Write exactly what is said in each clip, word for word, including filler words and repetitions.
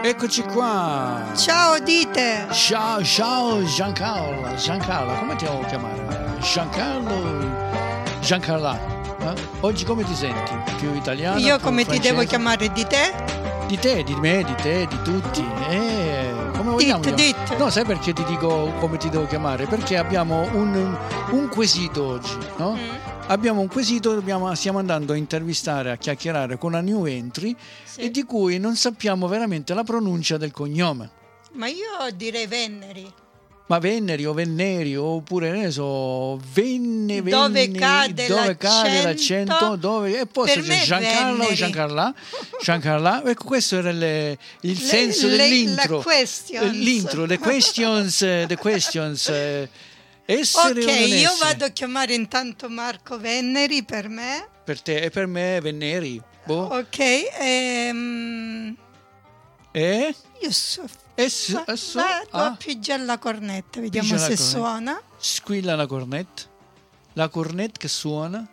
Eccoci qua. Ciao dite. Ciao, ciao Giancarlo. Giancarlo, come ti devo chiamare? Giancarlo. Giancarlo. Eh? Oggi come ti senti? Più italiano? Io più come francese? ti devo chiamare? Di te? Di te, di me, di te, di tutti. Eh, come vogliamo? Dit, dit. No, sai perché ti dico come ti devo chiamare? Perché abbiamo un, un quesito oggi, no? Mm. Abbiamo un quesito, dobbiamo, stiamo andando a intervistare, a chiacchierare con una new entry Sì. e di cui non sappiamo veramente la pronuncia del cognome. Ma io direi Venneri. Ma Venneri o Venneri oppure ne so, Venne, Dove Venneri, cade dove cade l'accento? l'accento, dove e poi Per c'è me è Giancarlo, Venneri. Giancarla, Giancarla. Ecco, questo era le- il senso le- dell'intro. la questions. L'intro, the questions, eh, the questions. eh, Essere Ok, o non io essere. vado a chiamare intanto Marco Venneri per me. Per te e per me Venneri. Boh. Ok, ehm, E? io so, E su- va- e su- vado ah, a pigiare la cornetta, vediamo Pigia la se cornetta. suona. squilla la cornetta. La cornetta che suona.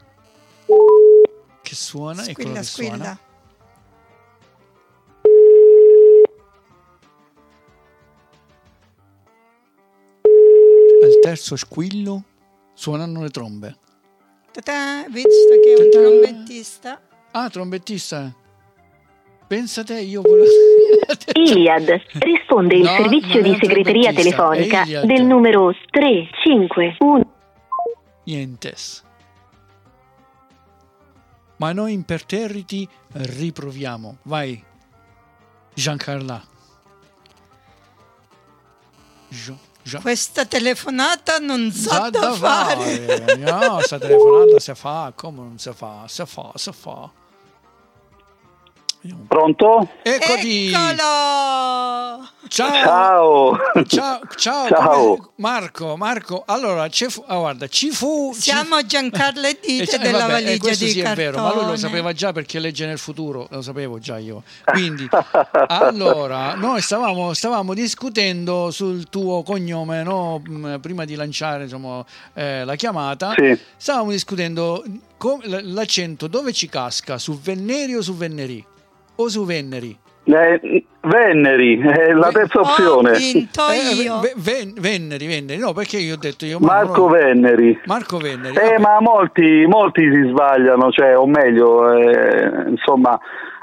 Che suona, eccolo Squilla, che suona. squilla. Al terzo squillo suonano le trombe. Ta-ta, visto che è un Ta-ta. trombettista. Ah, trombettista. Pensa te, io volevo... Iliad risponde il No, servizio non è di segreteria trombettista, telefonica è Iliad. del numero tre cinque uno. Nientes. Ma noi imperterriti riproviamo. Vai, Giancarla. Gio, Gio. Questa telefonata non sa Sa da fare. No, sta telefonata si fa, come non si fa? Si fa, si fa. Vediamo. Pronto? Eccoti. Eccolo! Ciao. Ciao, ciao, Ciao. come- Marco, Marco. Allora, ci fu, ah, guarda, ci fu. ci Siamo Giancarlo e Eh, Dite cioè, della vabbè, eh, valigia questo di sì è cartone. vero, ma lui lo sapeva già perché legge nel futuro, lo sapevo già io. Quindi, allora, noi stavamo, stavamo discutendo sul tuo cognome, no? Mh, prima di lanciare insomma, eh, la chiamata, Sì. stavamo discutendo com- l- l'accento dove ci casca, su Venneri o su Venneri? O su Venneri? Eh, Venneri, è la terza Ho opzione. vinto Eh, io. Ve- Ven- Venneri, Venneri, no, perché io ho detto io Marco Venneri. Marco Venneri. Eh, vabbè. ma molti, molti si sbagliano, cioè, o meglio, eh, insomma,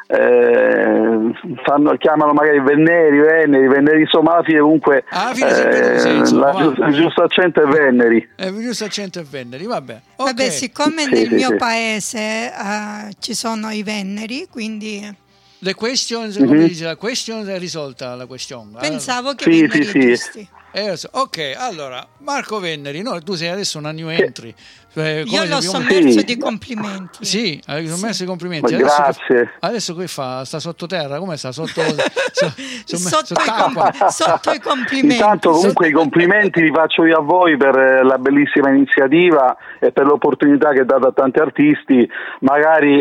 eh, fanno, chiamano magari Venneri, Venneri, Venneri, insomma, alla fine comunque Alla fine sempre lo stesso, la va. giust- il giusto accento è Venneri. Eh, il giusto accento è Venneri, vabbè. Ok. Vabbè, siccome Sì, nel sì, mio sì. paese eh, ci sono i Venneri, quindi Le questions, Mhm. come dice la question è risolta la question. pensavo che Sì, Venneri sì, sì. giusti. Eh, lo so. Ok, allora, Marco Venneri, no, tu sei adesso una new entry. Eh, come Io l'ho dobbiamo- sommerso Sì. di complimenti. Sì, hai sommerso i Ma complimenti. Adesso, grazie. adesso che fa? Sta sottoterra? Come sta? Sotto, so- somme- Sotto, i sott'acqua? com- sotto i complimenti. Intanto comunque i complimenti li faccio io a voi per eh, la bellissima iniziativa e per l'opportunità che date a tanti artisti, magari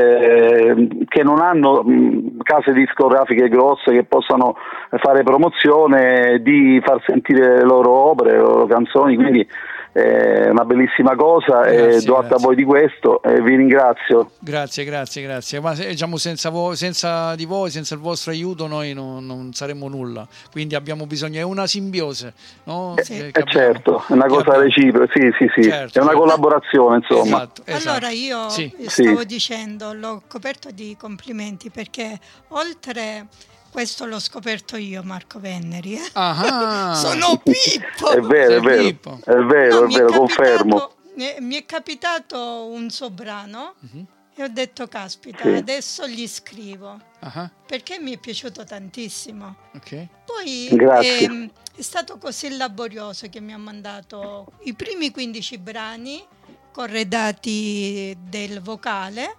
eh, che non hanno mh, case discografiche grosse che possano fare promozione, di far sentire le loro opere, le loro canzoni, quindi è una bellissima cosa e Grazie, do atto a grazie. voi di questo e vi ringrazio. Grazie, grazie, grazie. Ma se- diciamo senza, voi, senza di voi, senza il vostro aiuto, noi non, non saremmo nulla. Quindi abbiamo bisogno, è una simbiosi, no? Sì. Che- Eh che abbiamo- certo, è una che cosa abbiamo. reciproca, sì, sì, sì, Certo, è una certo. collaborazione, insomma. Esatto, esatto. Allora io Sì. stavo Sì. dicendo, l'ho coperto di complimenti perché oltre questo l'ho scoperto io, Marco Venneri. eh. Ah, Sono Pippo. È vero, è Sei vero, Pippo. è vero, No, è mi è vero, capitato- confermo. Mi è, mi è capitato un soprano e ho detto, caspita, Sì. adesso gli scrivo ah, perché mi è piaciuto tantissimo. ok. Poi Grazie. ehm, è stato così laborioso che mi ha mandato i primi quindici brani corredati del vocale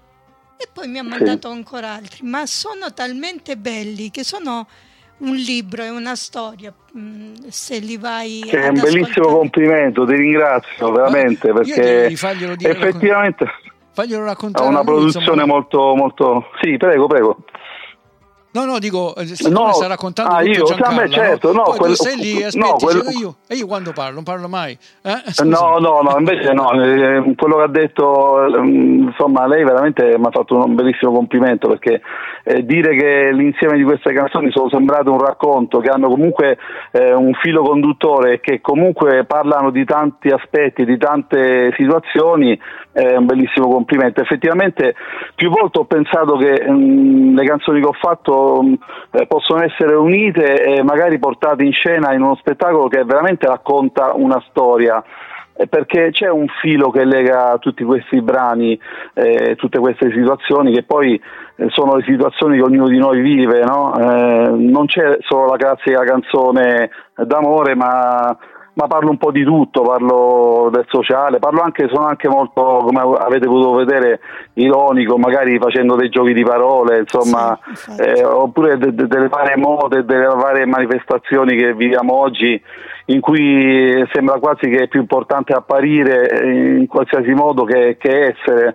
e poi mi ha mandato ancora altri, ma sono talmente belli che sono un libro e una storia, mh, se li vai Che è ad un bellissimo ascoltare. complimento, ti ringrazio veramente Io perché direi di farglielo dire- effettivamente Faglielo ha raccontare una a lui, produzione insomma. molto, molto... Sì, prego, prego. No, no, dico, Stefano no, sta raccontando ah, tutto io, Giancarlo, me, certo, no, poi quel, tu stai lì, aspetti, no, quel, dico io, e io quando parlo, non parlo mai. Eh? no, no, no, invece no, eh, quello che ha detto, eh, insomma, lei veramente mi ha fatto un bellissimo complimento, perché eh, dire che l'insieme di queste canzoni sono sembrate un racconto, che hanno comunque eh, un filo conduttore e che comunque parlano di tanti aspetti, di tante situazioni, è un bellissimo complimento. Effettivamente più volte ho pensato che mh, le canzoni che ho fatto mh, eh, possono essere unite e magari portate in scena in uno spettacolo che veramente racconta una storia, eh, perché c'è un filo che lega tutti questi brani, eh, tutte queste situazioni che poi eh, sono le situazioni che ognuno di noi vive, no? Eh, non c'è solo la classica canzone d'amore, ma ma parlo un po' di tutto, parlo del sociale, parlo anche, sono anche molto, come avete potuto vedere, ironico, magari facendo dei giochi di parole, insomma, sì, eh, oppure de- de- delle varie mode, delle varie manifestazioni che viviamo oggi, in cui sembra quasi che è più importante apparire in qualsiasi modo che, che essere.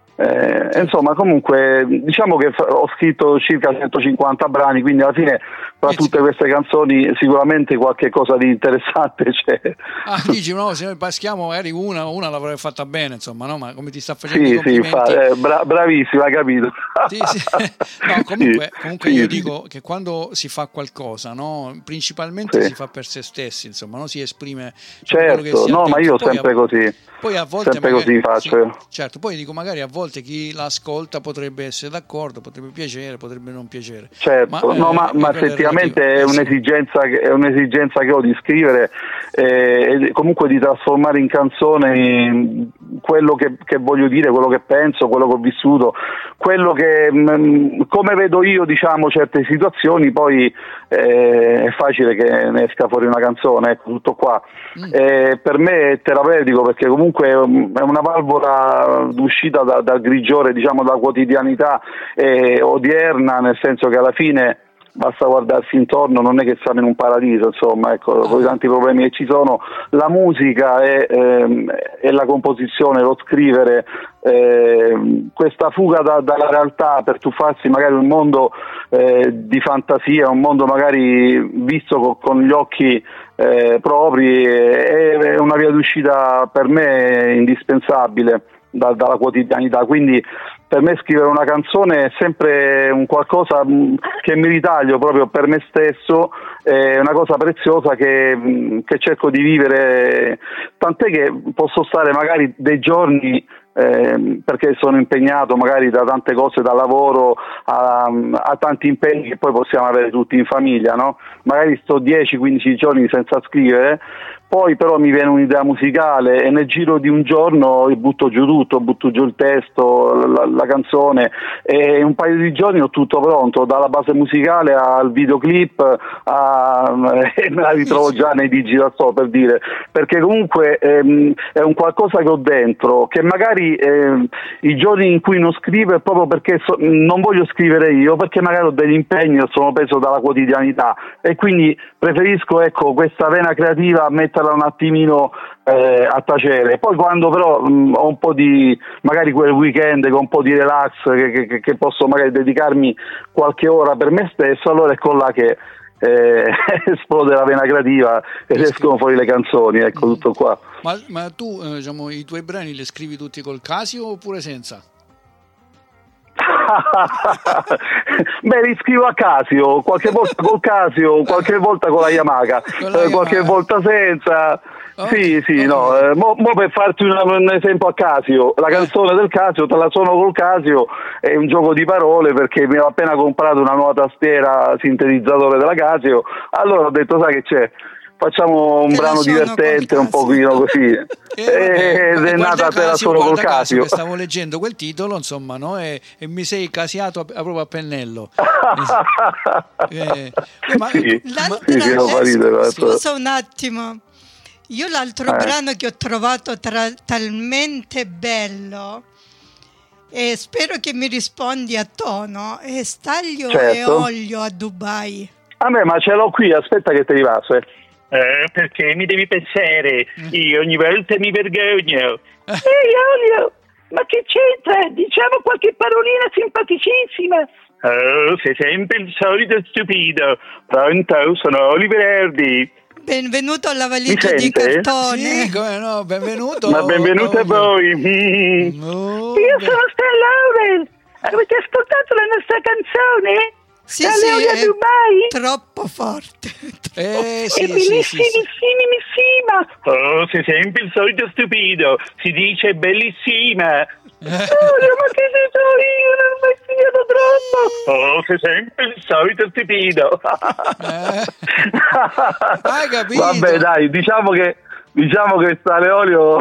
Eh, insomma, comunque diciamo che ho scritto circa centocinquanta brani, quindi alla fine tra tutte queste canzoni sicuramente qualche cosa di interessante c'è. Ah, dici, no, se noi paschiamo magari una, una l'avrei fatta bene, insomma, no? Ma come ti sta facendo sì, i complimenti? Sì, fa, eh, bra- bravissima, hai capito. Sì, sì. No, comunque, sì, comunque sì, io sì. dico che quando si fa qualcosa, no? Principalmente Sì. si fa per se stessi, insomma, no? Si esprime certo, quello che si ha no, ma dentro. io Poi sempre a, così. Poi a volte sempre magari, così faccio. sì, certo, poi dico magari a volte chi l'ascolta potrebbe essere d'accordo, potrebbe piacere, potrebbe non piacere. Certo, ma, no, eh, ma, ma effettivamente è, è, un'esigenza, è un'esigenza che ho di scrivere eh, e comunque di trasformare in canzone quello che, che voglio dire, quello che penso, quello che ho vissuto, quello che mh, come vedo io, diciamo, certe situazioni, poi eh, è facile che ne esca fuori una canzone, ecco, tutto qua. Mm. Eh, per me è terapeutico, perché comunque è una valvola d'uscita da, dal grigiore, diciamo, dalla quotidianità eh, odierna, nel senso che alla fine basta guardarsi intorno, non è che siamo in un paradiso, insomma, ecco, con i tanti problemi che ci sono, la musica e, ehm, e la composizione, lo scrivere, eh, questa fuga da, dalla realtà per tuffarsi magari in un mondo eh, di fantasia, un mondo magari visto con, con gli occhi eh, propri, è, è una via d'uscita per me indispensabile da, dalla quotidianità, quindi per me scrivere una canzone è sempre un qualcosa che mi ritaglio proprio per me stesso, è una cosa preziosa che, che cerco di vivere, tant'è che posso stare magari dei giorni eh, perché sono impegnato magari da tante cose, dal lavoro a, a tanti impegni che poi possiamo avere tutti in famiglia, no? Magari sto dieci quindici giorni senza scrivere, poi però mi viene un'idea musicale e nel giro di un giorno butto giù tutto, butto giù il testo, la, la canzone, e in un paio di giorni ho tutto pronto, dalla base musicale al videoclip, a, e me la ritrovo già nei digital store, per dire, perché comunque ehm, è un qualcosa che ho dentro, che magari ehm, i giorni in cui non scrivo è proprio perché so, non voglio scrivere io, perché magari ho degli impegni o sono preso dalla quotidianità, e quindi preferisco, ecco, questa vena creativa metterla un attimino eh, a tacere. Poi quando però mh, ho un po' di, magari quel weekend con un po' di relax che, che, che posso magari dedicarmi qualche ora per me stesso, allora ecco là che eh, esplode la vena creativa ed escono fuori le canzoni, ecco, tutto qua. Ma, ma tu eh, diciamo, i tuoi brani li scrivi tutti col Casio oppure senza? Beh, li scrivo a Casio, qualche volta col Casio, qualche volta con la Yamaha, con la eh, qualche Yamaha. volta senza. Okay, sì, sì, okay. no. Eh, mo, mo per farti un, un esempio a Casio, la canzone del Casio te la suono col Casio, è un gioco di parole perché mi ho appena comprato una nuova tastiera sintetizzatore della Casio, allora ho detto, sai che c'è? Facciamo un Te brano divertente, un pochino così. Eh, Ed vabbè, è nata te la Casio, solo col Casio, Casio. che stavo leggendo quel titolo, insomma, no? E, e mi sei casiato a, a proprio a pennello. eh, eh, ma, sì, ma, sì, sì, eh, ridere, scusa un attimo, io l'altro eh. brano che ho trovato tra, talmente bello, e spero che mi rispondi a tono, è Staglio certo. e olio a Dubai. A me, ma ce l'ho qui, aspetta che te li passo. Eh. Eh, perché mi devi pensare, io ogni volta mi vergogno. Ehi, olio, Ma che c'entra? Diciamo qualche parolina simpaticissima. Oh, sei sempre il solito stupido. Pronto, sono Oliver Erdi. Benvenuto alla valigia di cartone. Sì, come no, benvenuto. Ma benvenuto a voi. Mm. Oh, Io beh. sono Stella Laurel. Avete ascoltato la nostra canzone? Sì, Da sì, Leonia è Dubai? troppo forte. Eh, È sì, sì, sì, bellissimissima. sì. Oh, sei sempre il solito stupido. Si dice bellissima. No, ma che ne so io, non mi hai studiato troppo. Oh, sei sempre il solito stupido. Eh. Hai capito? Vabbè, dai, diciamo che diciamo che Sale Olio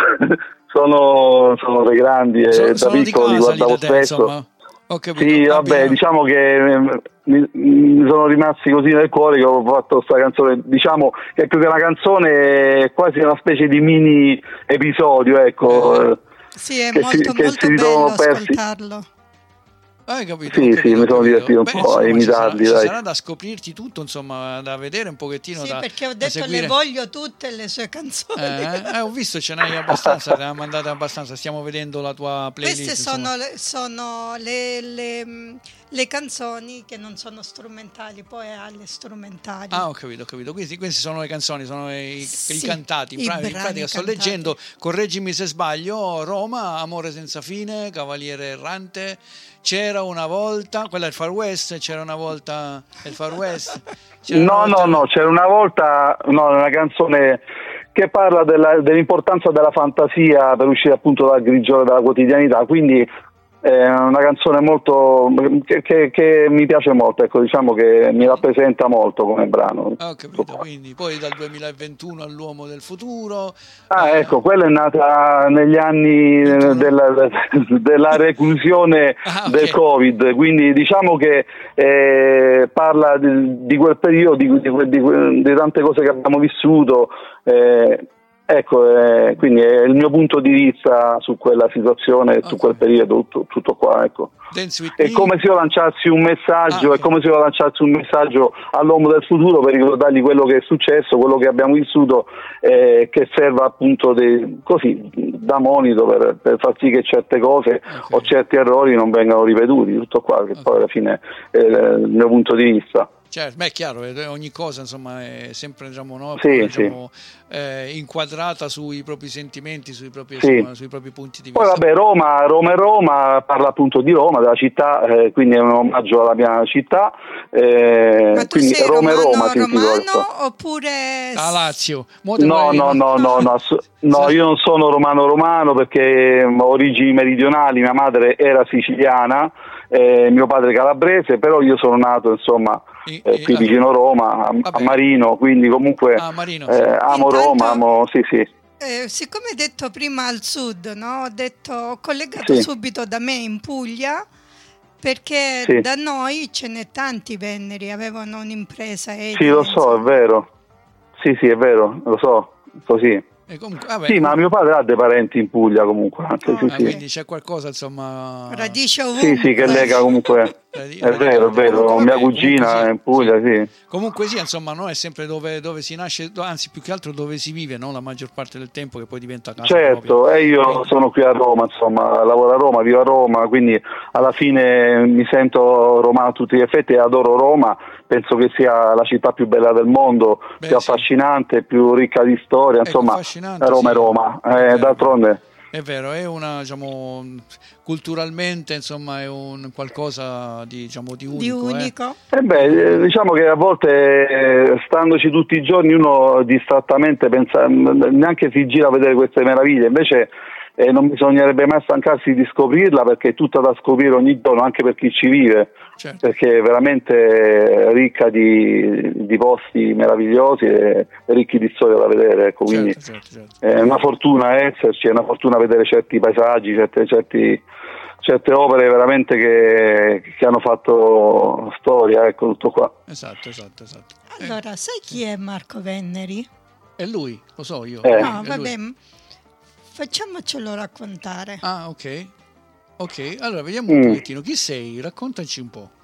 sono, sono dei grandi e Sono, da sono di piccolo li casa lì guardavo da te, spesso. insomma. Ho capito. Sì, Va vabbè, bene. diciamo che eh, mi, mi sono rimasti così nel cuore che ho fatto questa canzone. Diciamo che più che una canzone è quasi una specie di mini episodio, ecco. Eh. Sì, è che molto, si, che molto si bello ritrovano persi. ascoltarlo. Hai capito? Sì, ho sì, capito, mi ho sono capito. divertito un Beh, po' insomma, a ci sarà, imitarli, ci dai. sarà da scoprirti tutto, insomma, da vedere un pochettino. Sì, da, perché ho da detto seguire. le voglio tutte le sue canzoni. Eh, eh, ho visto, ce n'hai abbastanza, ne ha mandate abbastanza. Stiamo vedendo la tua playlist. Queste insomma. sono, le, sono le, le, mh, le canzoni che non sono strumentali, poi ha le strumentali. Ah, ho capito, ho capito. Quindi questi sono le canzoni, sono i, Sì, i cantati. In, i pra- in brani pratica sto cantati. leggendo, correggimi se sbaglio, Roma, Amore senza fine, Cavaliere errante, C'era una volta, quella è il Far West, c'era una volta il Far West. C'era una No, volta- no, no, c'era una volta, no, una canzone che parla della- dell'importanza della fantasia per uscire appunto dal grigiore della quotidianità, quindi è una canzone molto che, che- che mi piace molto, ecco, diciamo che mi rappresenta molto come brano. Ah, ho capito, quindi poi dal duemilaventuno all'uomo del futuro. Ah, eh, ecco, quella è nata negli anni eh, ventuno. della, della reclusione Ah, ok. del Covid, quindi diciamo che eh, parla di, di quel periodo, di, di, di- di tante cose che abbiamo vissuto. eh, Ecco, eh, quindi è il mio punto di vista su quella situazione, su Ok. quel periodo, tutto, tutto qua, ecco. Dance with È Me. come se io lanciassi un messaggio, Ah, ok. è come se io lanciassi un messaggio all'uomo del futuro per ricordargli quello che è successo, quello che abbiamo vissuto, eh, che serva appunto de- così da monito per, per far sì che certe cose Ok. o certi errori non vengano ripetuti, tutto qua, che Ok. poi alla fine è il mio punto di vista. Certo, beh, è chiaro, eh, ogni cosa insomma è sempre diciamo, no, Sì, diciamo, eh, inquadrata sui propri sentimenti, sui propri, Sì. insomma, sui propri punti di vista. Poi vabbè, Roma, Roma e Roma parla appunto di Roma, della città, eh, quindi è un omaggio alla mia città, eh, Ma tu quindi sei Roma romano, e Roma si romano ricorda. oppure... Ah, Lazio. Mo te No, vuoi- no, no, no, no, ass- no, io non sono romano-romano perché ho origini meridionali, mia madre era siciliana, eh, mio padre calabrese, però io sono nato insomma I- eh, i- qui ah, vicino Roma, a, vabbè. a Marino, quindi comunque Ah, Marino, eh, sì. amo Intanto- Roma, amo, sì sì. Eh, siccome hai detto prima al sud, no? Ho detto, ho collegato Sì. subito da me in Puglia perché Sì. da noi ce n'è tanti venneri, avevano un'impresa edile. Sì, lo so, è vero, sì sì è vero, lo so, così. E comunque, vabbè, Sì, ma mio padre ha dei parenti in Puglia comunque, anche, Oh, sì, ah, sì. quindi c'è qualcosa insomma. Radice Sì, ovunque. sì, che lega comunque. Radi- È vero, è vero, Comunque, mia vabbè, cugina comunque è in Puglia, sì. Comunque sì, insomma, no, è sempre dove, dove si nasce, do- anzi più che altro dove si vive, no? La maggior parte del tempo che poi diventa casa Certo, propria. e io Quindi- sono qui a Roma, insomma, lavoro a Roma, vivo a Roma, quindi alla fine mi sento romano a tutti gli effetti e adoro Roma, penso che sia la città più bella del mondo, Beh, più sì. affascinante, più ricca di storia, Ecco, insomma, affascinante, Roma è sì. Roma, È eh, vero. d'altronde. È vero, è una, diciamo, culturalmente, insomma, è un qualcosa di, diciamo, di unico. Di eh. unico. Eh beh, eh, diciamo che a volte eh, standoci tutti i giorni uno distrattamente pensa, mh, neanche si gira a vedere queste meraviglie, invece eh, non bisognerebbe mai stancarsi di scoprirla perché è tutta da scoprire ogni giorno, anche per chi ci vive, Certo. perché è veramente ricca di, di posti meravigliosi e ricchi di storia da vedere, ecco, quindi Certo, certo, certo. è una fortuna esserci, è una fortuna vedere certi paesaggi, certe, certi, certe opere veramente che, che hanno fatto storia, ecco, tutto qua. Esatto, esatto, esatto. Eh, Allora, sai chi è Marco Venneri? è lui, lo so io. Eh. No, è vabbè, lui. facciamocelo raccontare. Ah, ok. Ok, allora vediamo un Mm. pochettino. Chi sei? Raccontaci un po'.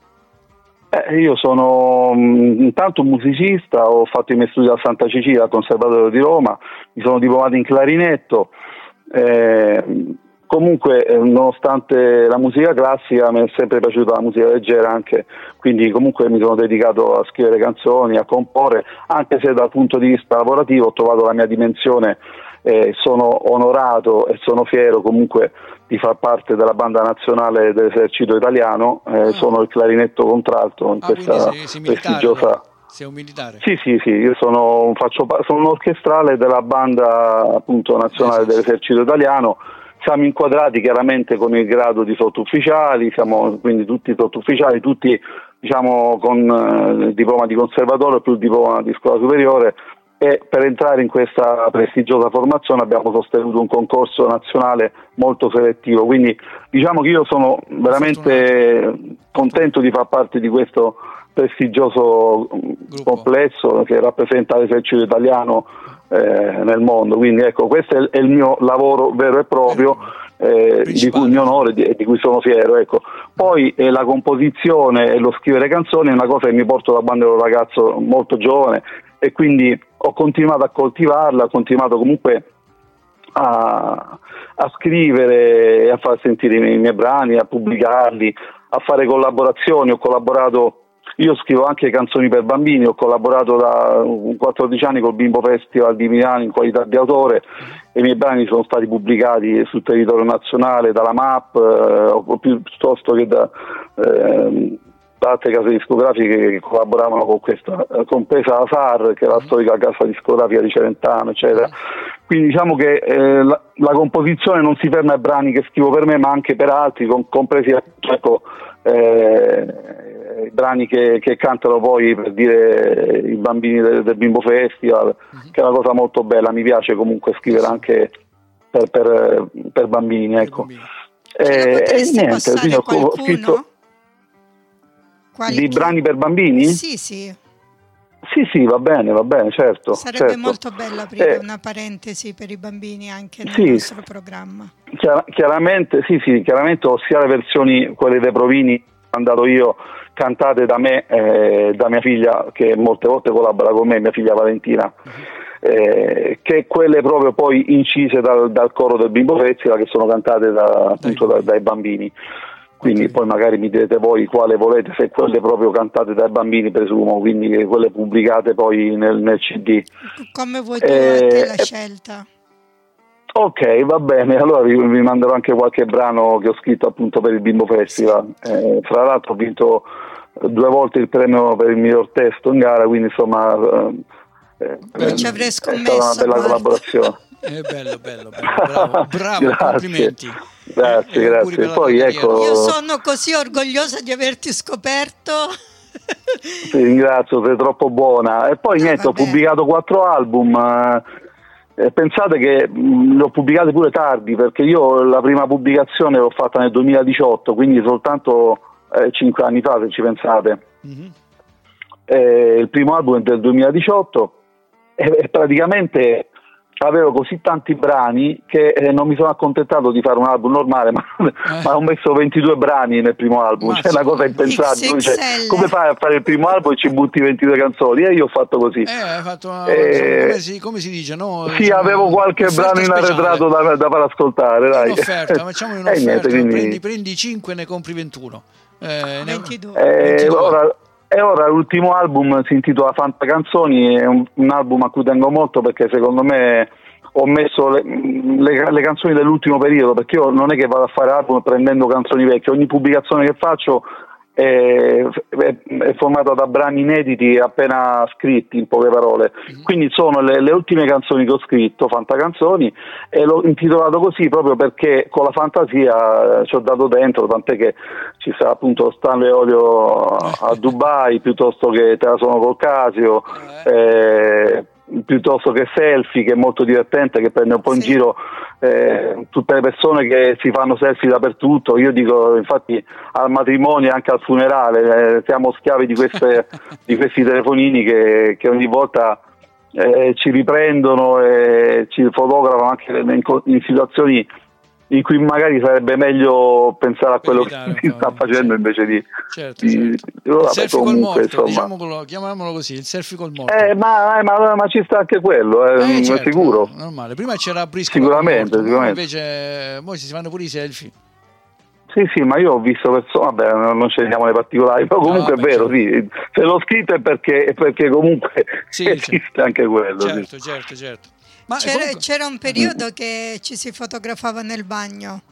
Eh, io sono mh, intanto un musicista, ho fatto i miei studi al Santa Cecilia, al Conservatorio di Roma, mi sono diplomato in clarinetto, eh, comunque eh, nonostante la musica classica mi è sempre piaciuta la musica leggera anche, quindi comunque mi sono dedicato a scrivere canzoni, a comporre, anche se dal punto di vista lavorativo ho trovato la mia dimensione. Eh, sono onorato e sono fiero comunque di far parte della banda nazionale dell'esercito italiano, eh, ah. sono il clarinetto contralto in ah, questa sei, sei militare, prestigiosa... allora. Sei un militare? Sì, sì, sì, io sono, faccio, sono un orchestrale della banda appunto nazionale eh, sì, dell'esercito italiano. Siamo inquadrati chiaramente con il grado di sottufficiali, siamo quindi tutti sottufficiali, tutti diciamo con eh, diploma di conservatorio più il diploma di scuola superiore, e per entrare in questa prestigiosa formazione abbiamo sostenuto un concorso nazionale molto selettivo, quindi diciamo che io sono veramente contento di far parte di questo prestigioso gruppo, complesso che rappresenta l'esercito italiano eh, nel mondo, quindi ecco, questo è il, è il mio lavoro vero e proprio, eh, di cui mi onoro e di, di cui sono fiero, ecco. Poi eh, la composizione e lo scrivere canzoni è una cosa che mi porto da quando ero un ragazzo molto giovane, e quindi ho continuato a coltivarla, ho continuato comunque a, a scrivere e a far sentire i miei, i miei brani, a pubblicarli, a fare collaborazioni. Ho collaborato, io scrivo anche canzoni per bambini, ho collaborato da quattordici anni col Bimbo Festival di Milano in qualità di autore, e i miei brani sono stati pubblicati sul territorio nazionale dalla M A P, eh, piuttosto che da... Eh, da altre case discografiche che collaboravano con questa, compresa la S A R, che è la storica casa discografica di Celentano, eccetera. Quindi diciamo che eh, la, la composizione non si ferma ai brani che scrivo per me, ma anche per altri, con, compresi ecco, eh, i brani che, che cantano poi, per dire, i bambini del, del Bimbo Festival, uh-huh. che è una cosa molto bella. Mi piace comunque scrivere anche per, per, per bambini, ecco. E, e niente, quindi ho, ho scritto Qualche... di brani per bambini? Sì, sì. Sì, sì, va bene, va bene, certo. Sarebbe certo. molto bello aprire eh, una parentesi per i bambini anche nel sì, nostro programma. Chiar- chiaramente, sì, sì, chiaramente ho sia le versioni, quelle dei provini che ho mandato io, cantate da me, eh, da mia figlia, che molte volte collabora con me, mia figlia Valentina, uh-huh. eh, che quelle proprio poi incise dal, dal coro del Bimbo Festival, che sono cantate da, appunto da, dai bambini. Quindi okay. Poi magari mi direte voi quale volete, se quelle proprio cantate dai bambini presumo, quindi quelle pubblicate poi nel, nel C D. Come vuoi tu eh, a te la scelta? Ok, va bene, allora vi, vi manderò anche qualche brano che ho scritto appunto per il Bimbo Festival. Sì. Eh, fra l'altro ho vinto due volte il premio per il miglior testo in gara, quindi insomma eh, eh, ci avrei scommesso, è stata una bella guarda. collaborazione. È bello, bello, bello, bravo, bravo, complimenti. Grazie, eh, grazie. Poi ecco, io sono così orgogliosa di averti scoperto. Ti ringrazio, sei troppo buona. E poi no, niente, vabbè. Ho pubblicato quattro album. Eh, pensate che mh, li ho pubblicati pure tardi, perché io la prima pubblicazione l'ho fatta nel duemiladiciotto, quindi soltanto eh, cinque anni fa, se ci pensate. Mm-hmm. Eh, il primo album è del duemiladiciotto e, e praticamente avevo così tanti brani che eh, non mi sono accontentato di fare un album normale, ma, eh. ma ho messo ventidue brani nel primo album, c'è cioè una cosa impensabile. Cioè, come fai a fare il primo album e ci butti ventidue canzoni? E io ho fatto così. Eh, hai fatto una, eh, come, si, come si dice? No? Sì, diciamo, avevo qualche brano in arretrato da, da far ascoltare. Dai. Un'offerta, facciamo un'offerta, niente, quindi... prendi, prendi cinque e ne compri ventuno. Eh, ventidue. Eh, ventidue. Ora, e ora l'ultimo album si intitola Fantacanzoni, è un, un album a cui tengo molto perché secondo me ho messo le, le, le canzoni dell'ultimo periodo, perché io non è che vado a fare album prendendo canzoni vecchie, ogni pubblicazione che faccio è, è, è formata da brani inediti appena scritti, in poche parole, quindi sono le, le ultime canzoni che ho scritto, Fantacanzoni, e l'ho intitolato così proprio perché con la fantasia ci ho dato dentro, tant'è che ci sta appunto Stanley Olio a Dubai, piuttosto che Te la sono col Casio, eh, piuttosto che Selfie, che è molto divertente, che prende un po' in sì. giro eh, tutte le persone che si fanno selfie dappertutto. Io dico, infatti, al matrimonio e anche al funerale eh, siamo schiavi di queste di questi telefonini che, che ogni volta eh, ci riprendono e ci fotografano anche in, in situazioni in cui magari sarebbe meglio pensare a quello Evitare che si un po', sta facendo certo. invece di... Certo, di- certo. di- vabbè, Il selfie col comunque, morto, insomma. diciamolo, chiamiamolo così, il selfie col morto. Eh, ma, eh, ma, ma ci sta anche quello, eh, Eh, certo, sicuro. no, normale. Prima c'era Briscola Sicuramente, col morto, mo sicuramente. invece poi si fanno pure i selfie. Sì, sì, ma io ho visto persone, vabbè, non non scendiamo nei particolari, però comunque vabbè, è vero, certo. sì, se l'ho scritto è perché, è perché comunque Sì, esiste certo. anche quello. sì. Certo, certo, certo. Ma C'era, comunque- c'era un periodo che ci si fotografava nel bagno.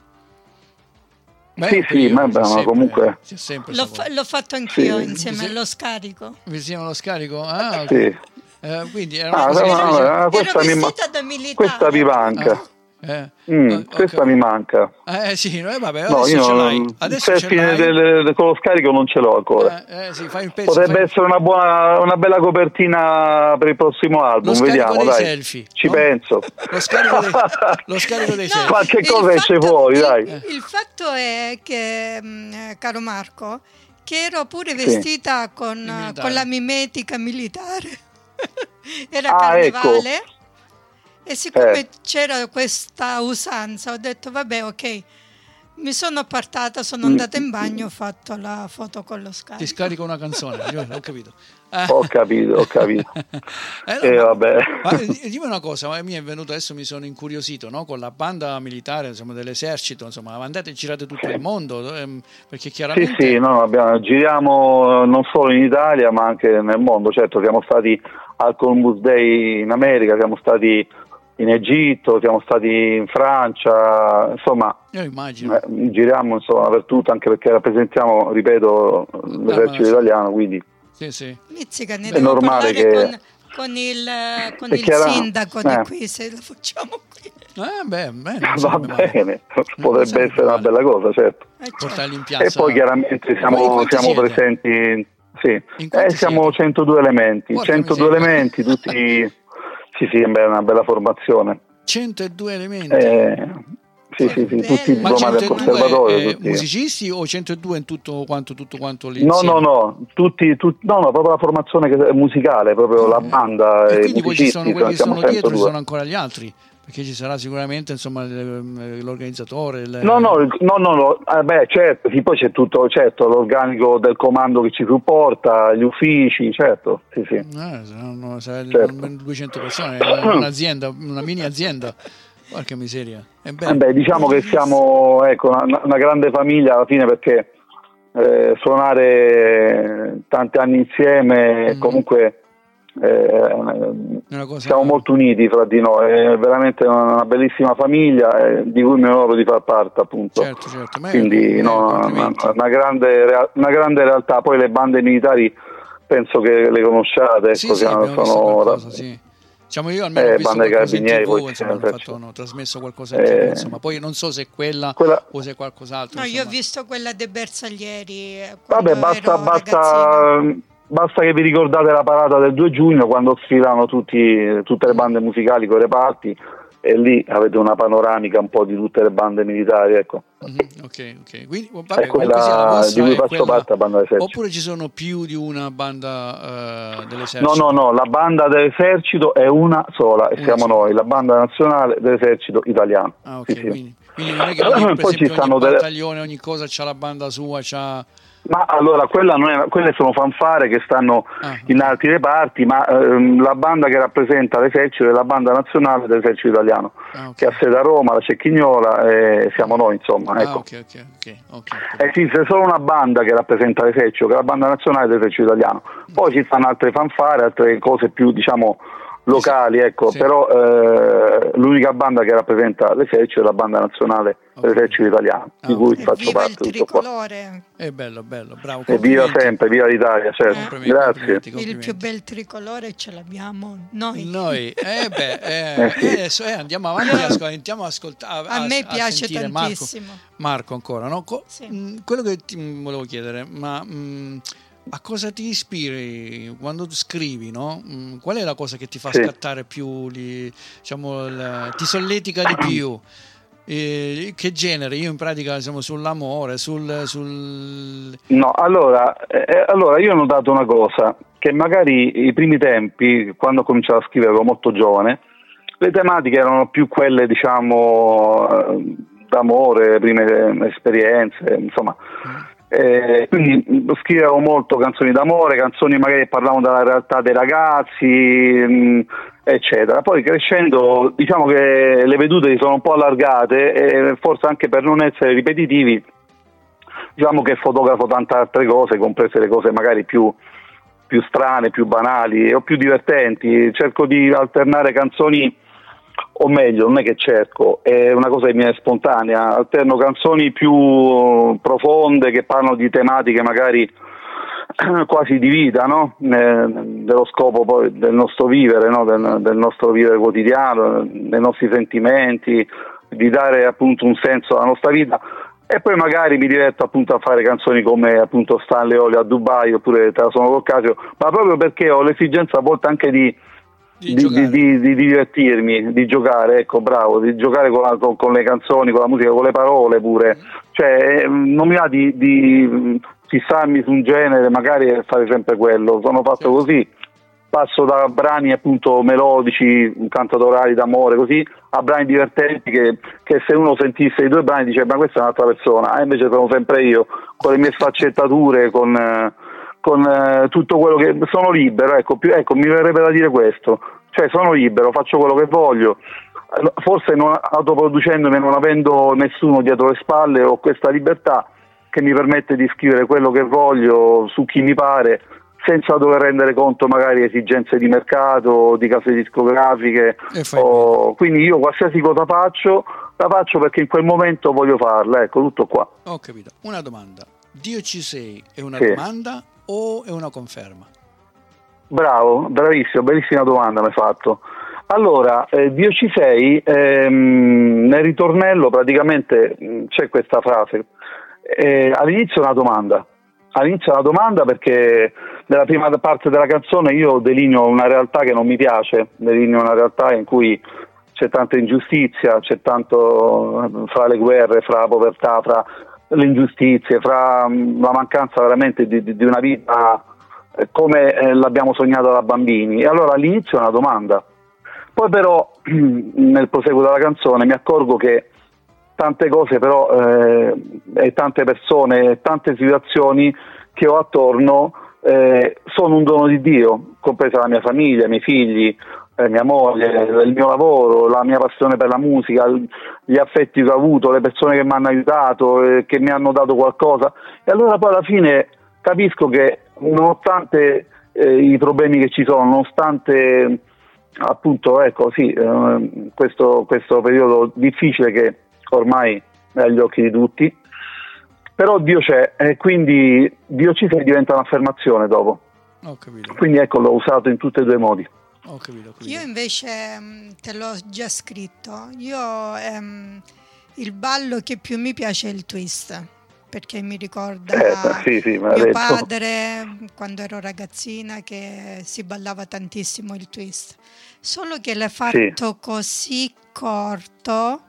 beh, Sì, un sì, periodo, ma- c'è ma sempre- comunque- c'è sempre L'ho, sta fa- cosa. l'ho fatto anch'io Sì. insieme Sì. allo scarico. Insieme allo scarico? Ah, ok. Sì. Eh, quindi era Ah, una cosa no, che no, facevi- no, questa, Ero mi, ma- vestita da militare. questa mi manca. Ah, eh, Mm, ho- ho questa capito. mi manca. Eh sì, no, eh, vabbè, No, adesso io ce non- l'hai. il Adesso ce selfie l'hai. del- del- con lo scarico non ce l'ho ancora. Eh, eh, sì, fai il pezzo. Potrebbe fai- essere una buona, una bella copertina per il prossimo Lo album, scarico vediamo, dei dai. selfie, Ci no? penso. Lo scarico dei, lo scarico dei No, selfie. Qualche il cosa esce fatto- fuori, il- dai. Il fatto è che, mh, eh, caro Marco, che ero pure Sì. vestita con, militare. con la mimetica militare. Era Ah, carnevale. ecco. E siccome Eh. c'era questa usanza, ho detto vabbè, ok, mi sono appartata, sono Mm. andata in bagno, ho fatto la foto con lo Ti scarico. scarico una canzone, giusto? Ho capito. Eh. Ho capito, ho capito. Eh, no, Eh, ma- vabbè. ma, eh, dimmi una cosa, ma mi è venuto adesso, mi sono incuriosito, no? Con la banda militare, insomma, dell'esercito, insomma, andate e girate tutto Sì. il mondo, ehm, perché Sì, chiaramente... sì, no, abbiamo- giriamo non solo in Italia ma anche nel mondo, certo siamo stati al Columbus Day in America, siamo stati in Egitto, siamo stati in Francia, insomma Io immagino. eh, giriamo insomma per tutto, anche perché rappresentiamo, ripeto, l'esercito ma- italiano, quindi Sì, sì. Mizzica, ne È devo normale parlare che- con, con il, con È il chiaro- sindaco eh. di qui, se lo facciamo qui. Eh, beh, beh, non va sarebbe male. bene, Non potrebbe sarebbe essere una male. bella cosa, certo. Eh, certo. Portarli in E piazza. poi chiaramente Voi siamo, quanti siamo siete? presenti, sì, In eh, quanti siamo siete? centodue elementi, Porca centodue miseria. elementi, tutti, sì sì, è una bella formazione. centodue elementi. Eh, sì, sì, sì, Bello. tutti Ma diplomati al centodue conservatorio. eh, tutti. musicisti o centodue in tutto quanto, tutto quanto lì No, insieme? no, no, tutti, tutti, no, no, proprio la formazione che- musicale, proprio la banda E e i quindi poi ci musicisti, sono quelli che siamo sono dietro, ci centodue. sono ancora gli altri, perché ci sarà sicuramente insomma l- l'organizzatore. il- No, no, il- no, no, no, eh, beh, certo, sì, poi c'è tutto, certo, l'organico del comando che ci supporta, gli uffici, certo, sì, sì. Eh, saranno, saranno Certo. almeno duecento persone, è un'azienda, una mini azienda. Porca miseria. È Eh bello. beh, diciamo che siamo ecco, una, una grande famiglia alla fine, perché eh, suonare tanti anni insieme Mm. comunque eh, È una cosa- siamo molto uniti fra di noi, è veramente una, una bellissima famiglia eh, di cui mi onoro di far parte, appunto. Certo, certo. Ma Quindi eh, no, una, complimenti. una grande, rea- una grande realtà. Poi le bande militari penso che le conosciate, Sì, ecco, sì, siano- abbiamo visto sono qualcosa, sì. Diciamo io almeno Eh, ho visto bande qualcosa in carabinieri, tivù, poi insomma, hanno, sempre- fatto, hanno trasmesso qualcosa in Eh, tivù, insomma. Poi non so se è quella, quella- o se è qualcos'altro. No, io ho insomma. visto quella dei Bersaglieri. eh, Vabbè, quando basta, ero ragazzina. basta, basta che vi ricordate la parata del due giugno, quando sfilano tutti, tutte le bande musicali con i reparti, e lì avete una panoramica un po' di tutte le bande militari, ecco. Mhm, ok, ok. Quindi, vabbè, È quella comunque sia la vostra di cui è faccio quella- parte, la banda dell'esercito. Oppure ci sono più di una banda eh, No, dell'esercito? no, no, la banda dell'esercito è una sola e Una siamo sola. noi, la banda nazionale dell'esercito italiano. Ah, ok, Sì, sì. Quindi, quindi non è che ogni, per Poi ci esempio, stanno ogni delle- battaglione, ogni cosa c'ha la banda sua, c'ha... Ma allora, quella non è, quelle sono fanfare che stanno Ah, in altri reparti, ma ehm, la banda che rappresenta l'esercito è la banda nazionale dell'esercito italiano, Ah, ok. che ha sede a Roma, la Cecchignola, e siamo noi, insomma. Ah, Ecco. ok, ok, ok, ok. Esiste solo una banda che rappresenta l'esercito, che è la banda nazionale dell'esercito italiano. Poi ci stanno altre fanfare, altre cose più, diciamo, locali, ecco, Sì. però eh, l'unica banda che rappresenta l'esercito è la banda nazionale Ok. dell'esercito italiano, Ah, di cui ok. faccio Evviva il parte. Tutto qua. tricolore, È bello, bello, bravo. E viva complimenti. sempre, viva l'Italia, certo. Complimenti, Grazie. complimenti, il complimenti. più bel tricolore ce l'abbiamo noi. Noi, eh beh, eh, Eh sì. eh, adesso, eh, andiamo avanti, ascol- andiamo a ascoltare. A me piace sentire tantissimo. Marco, Marco ancora, no? Co- Sì. mh, quello che ti mh, volevo chiedere, ma mh, a cosa ti ispiri quando tu scrivi, no? Mh, qual è la cosa che ti fa Sì. scattare più, li- diciamo, il- ti solletica di più? Eh, che genere? Io in pratica siamo sull'amore, sul, sul... No, allora, eh, allora io ho notato una cosa, che magari i primi tempi, quando ho cominciato a scrivere, ero molto giovane, le tematiche erano più quelle, diciamo, eh, d'amore, prime esperienze, insomma. Eh, quindi scrivevo molto canzoni d'amore, canzoni magari che parlavano della realtà dei ragazzi, mh, eccetera. Poi crescendo, diciamo che le vedute si sono un po' allargate e forse anche per non essere ripetitivi, diciamo che fotografo tante altre cose, comprese le cose magari più, più strane, più banali o più divertenti. Cerco di alternare canzoni, o meglio, non è che cerco, è una cosa che mi è spontanea, alterno canzoni più profonde che parlano di tematiche magari quasi di vita, no? Dello scopo poi del nostro vivere, no? del, del nostro vivere quotidiano, dei nostri sentimenti, di dare appunto un senso alla nostra vita. E poi magari mi diverto appunto a fare canzoni come appunto Stanley Olio a Dubai, oppure Te la sono col Casio, ma proprio perché ho l'esigenza a volte anche di Di, di, di, di, di divertirmi, di giocare, ecco, bravo, di giocare con, la, con, con le canzoni, con la musica, con le parole pure. Cioè, non mi va di, di fissarmi su un genere, magari fare sempre quello. Sono fatto così, passo da brani appunto melodici, cantatorali d'amore, così, a brani divertenti che, che se uno sentisse i due brani dice ma questa è un'altra persona, e invece sono sempre io, con le mie sfaccettature, con... con eh, tutto quello che sono libero, ecco, più, ecco, mi verrebbe da dire questo, cioè sono libero, faccio quello che voglio, forse non autoproducendomi e non avendo nessuno dietro le spalle, ho questa libertà che mi permette di scrivere quello che voglio su chi mi pare, senza dover rendere conto magari esigenze di mercato, di case discografiche, o... quindi io qualsiasi cosa faccio la faccio perché in quel momento voglio farla, ecco, tutto qua. Ho capito. Una domanda: Dio ci sei è una sì. domanda o è una conferma? Bravo, bravissimo, bellissima domanda mi hai fatto. Allora, eh, Dio ci sei, ehm, nel ritornello praticamente mh, c'è questa frase, eh, all'inizio è una domanda, all'inizio è una domanda perché nella prima parte della canzone io delineo una realtà che non mi piace, delineo una realtà in cui c'è tanta ingiustizia, c'è tanto fra le guerre, fra la povertà, fra le ingiustizie, fra la mancanza veramente di, di, di una vita eh, come eh, l'abbiamo sognata da bambini. E allora all'inizio è una domanda, poi però nel proseguo della canzone mi accorgo che tante cose però eh, e tante persone e tante situazioni che ho attorno eh, sono un dono di Dio, compresa la mia famiglia, i miei figli, eh, mia moglie, il mio lavoro, la mia passione per la musica, gli affetti che ho avuto, le persone che mi hanno aiutato, eh, che mi hanno dato qualcosa. E allora poi alla fine capisco che nonostante eh, i problemi che ci sono, nonostante appunto ecco sì eh, questo, questo periodo difficile che ormai è agli occhi di tutti, però Dio c'è e quindi Dio ci sei diventa un'affermazione dopo. Ho capito. Quindi ecco, l'ho usato in tutti e due i modi. Ho capito, ho capito. Io invece te l'ho già scritto, io ehm, il ballo che più mi piace è il twist, perché mi ricorda eh, sì, sì, mio detto. padre quando ero ragazzina che si ballava tantissimo il twist, solo che l'ha fatto sì. così corto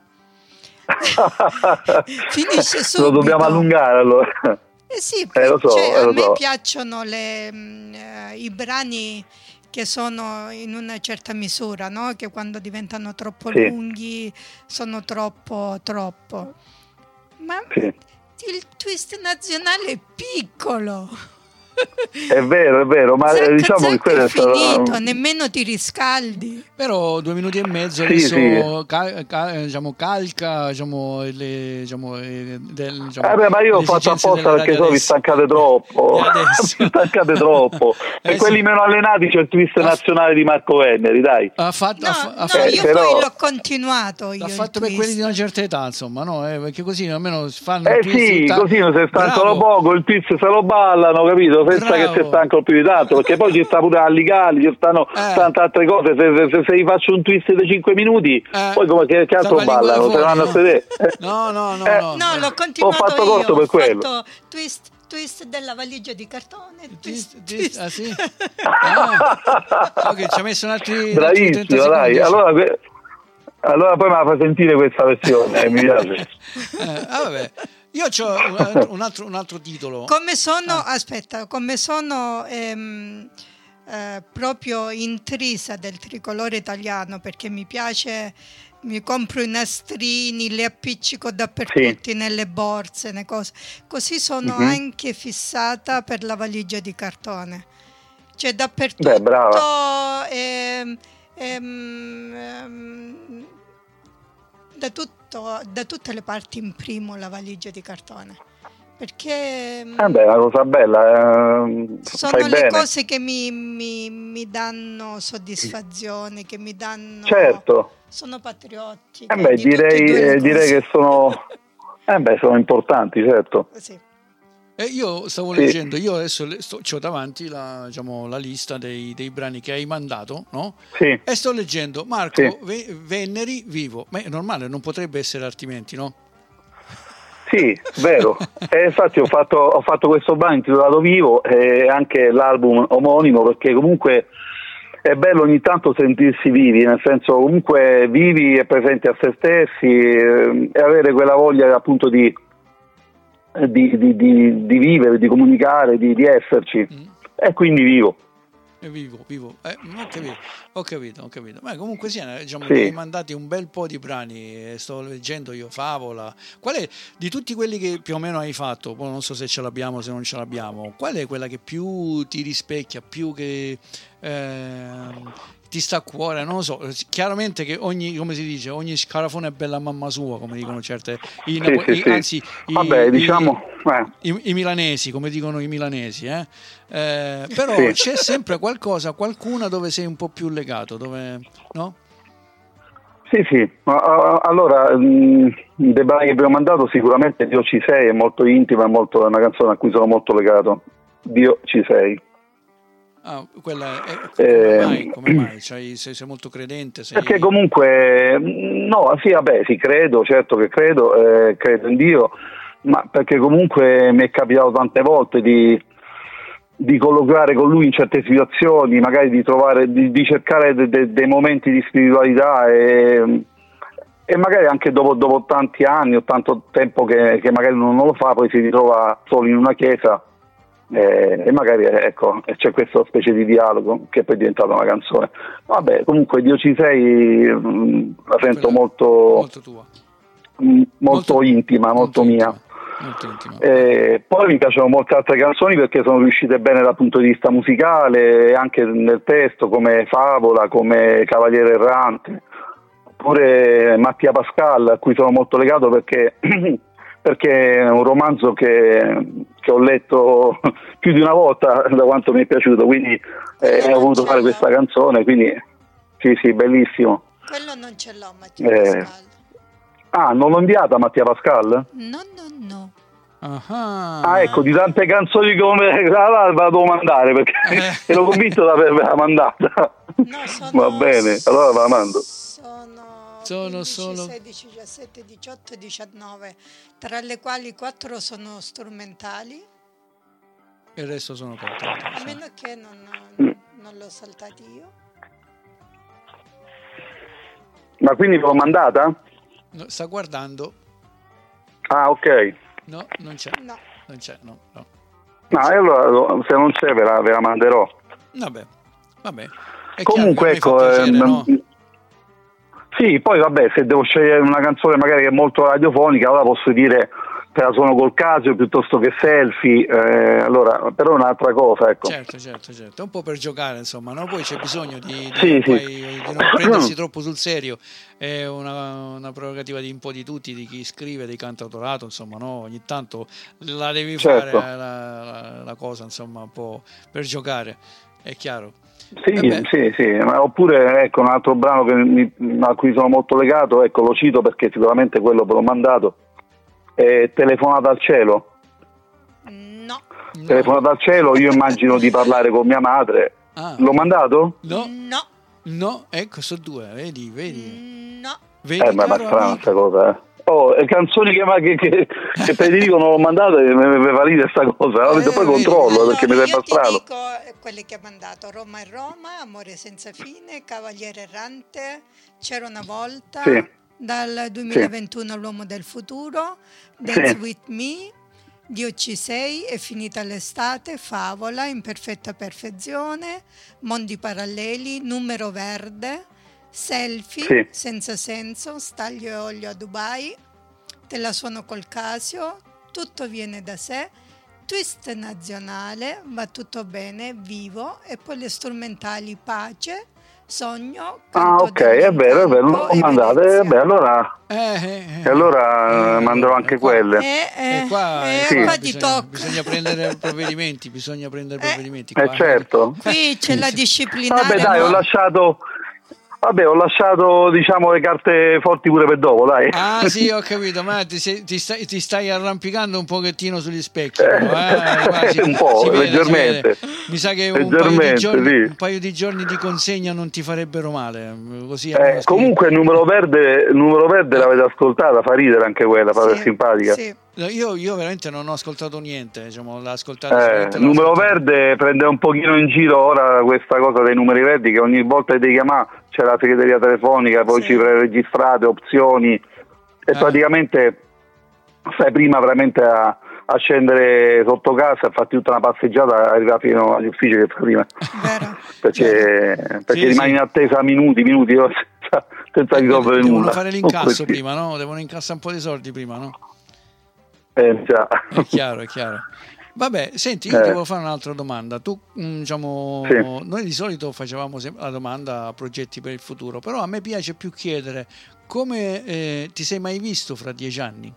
finisce subito. Lo dobbiamo allungare allora. Eh sì, eh, lo so, cioè, eh, a lo me so. piacciono le, mh, i brani che sono in una certa misura, no? Che quando diventano troppo sì. lunghi sono troppo troppo. Ma sì. il twist nazionale è piccolo. È vero, è vero, ma zacca, diciamo zacca che quello è è stato... finito, nemmeno ti riscaldi. Però due minuti e mezzo sì, adesso sì. Cal, cal, diciamo, calca diciamo, le, diciamo, del, diciamo, eh beh, ma io ho fatto apposta perché so vi stancate troppo vi stancate troppo eh, e quelli sì. meno allenati c'è il twist ha nazionale di Marco Veneri, dai. Ha fatto, no, ha, no ha fatto, io però... poi l'ho continuato io l'ha fatto per quelli di una certa età, insomma, no? Eh, perché così almeno fanno eh il twist sì, ta- così se stancano poco il twist se lo ballano, capito? Senza Bravo. che si stancano più di tanto, perché poi ci sta pure Alligali, ci stanno eh. tante altre cose, se, se, se gli faccio un twist di cinque minuti eh. poi come che, che altro ballano? Se vanno a sedere. No, no, no, eh. no. No, l'ho continuato ho fatto io, corto per ho quello. fatto twist, twist della valigia di cartone, twist, Twist, twist. twist. Ah sì? Ah. Ok, ci ha messo un altri Bravissimo, dai, allora, que- allora poi me la fai sentire questa versione, mi piace. Eh, ah, vabbè. Io ho un altro, un altro titolo. Come sono, ah. aspetta, come sono ehm, eh, proprio intrisa del tricolore italiano, perché mi piace mi compro i nastrini, li appiccico dappertutto, Sì. nelle borse, ne cose. Così sono Mhm. anche fissata per la valigia di cartone. Cioè dappertutto, Beh, brava. ehm, ehm, ehm, da, tutto, da tutte le parti imprimo la valigia di cartone. Perché Eh beh, è una cosa bella, eh, sono fai le bene. cose che mi, mi- mi danno soddisfazione, che mi danno... Certo. Sono patriottiche Eh beh, di tutte e direi, due le eh, direi cose. che sono, eh beh, sono importanti, certo. Sì. E io stavo Sì. leggendo, io adesso le- sto, c'ho davanti la, diciamo, la lista dei, dei brani che hai mandato, no? Sì, E sto leggendo Marco Sì. Ve- Venneri vivo, ma è normale, non potrebbe essere altrimenti, no? sì, vero. E infatti ho fatto, ho fatto questo brano intitolato Vivo e anche l'album omonimo, perché comunque è bello ogni tanto sentirsi vivi, nel senso comunque vivi e presenti a se stessi, eh, e avere quella voglia appunto di, di, di, di, di vivere, di comunicare, di, di esserci. Mm. E quindi vivo. È vivo, vivo. Eh, ho capito, ho capito, ho capito. Ma comunque sia, diciamo, Sì. mi hai mandati un bel po' di brani, eh, sto leggendo io Favola. Qual è, di tutti quelli che più o meno hai fatto, poi non so se ce l'abbiamo, se non ce l'abbiamo, qual è quella che più ti rispecchia, più che ehm, ti sta a cuore? Non lo so, chiaramente che ogni, come si dice, ogni scarafone è bella a mamma sua, come dicono certe, i, Sì, napo- sì, i- sì. anzi, i, Vabbè, i- diciamo, eh, i, i milanesi, come dicono i milanesi, eh? Eh, però Sì. c'è sempre qualcosa, qualcuna dove sei un po' più legato, dove, no? Sì, sì, ma, a- allora mh, dei brani che abbiamo mandato sicuramente Dio ci sei è molto intima, è, molto, è una canzone a cui sono molto legato. Dio ci sei. Ah, quella è, come Eh, mai? Come mai? Cioè, sei, sei molto credente? Sei... Perché comunque, mh, no, sì, vabbè, sì, credo, certo che credo, eh, credo in Dio, ma perché comunque mi è capitato tante volte di, di colloquiare con lui in certe situazioni, magari di trovare, di, di cercare de- de- dei momenti di spiritualità e, e magari anche dopo, dopo tanti anni o tanto tempo che, che magari non, non lo fa, poi si ritrova solo in una chiesa eh, e magari ecco c'è questa specie di dialogo che poi è diventata una canzone. Vabbè, comunque Dio ci sei, mh, la sento Quella- molto, molto tua. mh, molto intima, molto mia. intima, molto intima. Eh, poi mi piacciono molte altre canzoni perché sono riuscite bene dal punto di vista musicale e anche nel testo, come Favola, come Cavaliere Errante, oppure Mattia Pascal, a cui sono molto legato perché, perché è un romanzo che, che ho letto più di una volta da quanto mi è piaciuto, quindi eh, ho voluto fare questa canzone, quindi sì, sì, bellissimo. Quello non ce l'ho, Mattia Eh. Pascal. Ah, non l'ho inviata Mattia Pascal? No, no, no. Ah, Ah, ecco, di tante canzoni come la la devo mandare perché Eh. ero convinto di averla mandata. No, sono, Va bene, allora la mando. Sono, Sono quindici, solo- sedici, diciassette, diciotto, diciannove, tra le quali quattro sono strumentali, il resto sono contento. a sì. meno che non, Mm. non l'ho saltati io. Ma quindi l'ho mandata? No, sta guardando? Ah, ok. No, non c'è, No, non c'è, no, no. No, e allora lo- se non c'è ve la, ve la manderò. Vabbè, vabbè. È Comunque, chiaro che mi fa ecco, piacere, ehm, no? sì, poi vabbè, se devo scegliere una canzone magari che è molto radiofonica, allora posso dire te la suono col Casio piuttosto che Selfie, eh, allora, però è un'altra cosa, ecco. Certo, certo, certo. È un po' per giocare, insomma, no? Poi c'è bisogno di, di, Sì, poi, sì. di non prendersi troppo sul serio. È una, una prerogativa di un po' di tutti, di chi scrive, di cantautorato, insomma, no? Ogni tanto la devi Certo. fare la, la- la cosa, insomma, un po' per giocare, è chiaro. Sì, Vabbè. sì, sì, ma oppure ecco un altro brano che mi- a cui sono molto legato, ecco lo cito perché sicuramente quello ve l'ho mandato, è Telefonata al cielo. no, No. Telefonata al cielo, io immagino di parlare con mia madre. Ah, L'ho mandato? no, no, no, ecco, sono due, vedi, vedi. no. Vedi, Eh, ma è caro strana amico. questa cosa, eh. Oh, le canzoni che, che, che, che prediligono l'ho mandate mi mi fa ridere sta cosa, no? Eh, poi vedi, controllo Allora, perché mi io sembra ti strano. dico eh, quelle che ha mandato: Roma è Roma, Amore senza fine, Cavaliere errante, C'era una volta, Sì. dal duemilaventuno L'uomo del futuro, Dance Sì. with me, Dio ci sei, È finita l'estate, Favola, In perfetta perfezione, Mondi paralleli, Numero verde, Selfie, Sì. senza senso, staglio e olio a Dubai, te la suono col Casio, tutto viene da sé, twist nazionale, va tutto bene, vivo, e poi le strumentali Pace, Sogno, Ah, Canto ok, è vero, è vero, dell'incanto l'ho e mandate. Venezia. Eh, beh, allora, Eh, eh, eh. e allora Eh, manderò anche e qua- quelle. Eh, E eh, qua, eh, e Sì. qua qua ti bisogna, tocca. bisogna prendere provvedimenti, bisogna prendere Eh. provvedimenti. Eh qua. certo. Qui c'è la disciplinare. Vabbè dai, ho no? lasciato Vabbè, ho lasciato, diciamo, le carte forti pure per dopo, dai. Ah sì, ho capito, ma ti, sei- ti stai, ti stai arrampicando un pochettino sugli specchi, però, eh? Qua si- Un po', si vede, si leggermente. vede. Mi sa che un paio, di Leggermente, giorni, sì. un paio di giorni di consegna non ti farebbero male, così Eh, almeno comunque il numero verde, il numero verde l'avete ascoltata, fa ridere anche quella, fa Sì, simpatica. sì. scrivi- io, io veramente non ho ascoltato niente, diciamo, l'ho ascoltato Eh, solamente il numero l'ascoltato. verde prende un pochino in giro ora questa cosa dei numeri verdi, che ogni volta che devi chiamare c'è la segreteria telefonica, poi Sì. ci preregistrate, opzioni, e Eh. praticamente stai prima veramente a, a scendere sotto casa, a farti tutta una passeggiata, arrivare fino agli uffici che fa prima, Vero. perché, perché Sì, rimani sì. in attesa minuti, minuti senza, senza Eh, risolvere devono nulla. fare l'incasso Così. prima, no? Devono incassare un po' di soldi prima, no? Eh, già. È chiaro, è chiaro. Vabbè, senti, io Eh. ti devo fare un'altra domanda. Tu, mm, diciamo, Sì. noi di solito facevamo sempre la domanda a progetti per il futuro, però a me piace più chiedere come eh, ti sei mai visto fra dieci anni?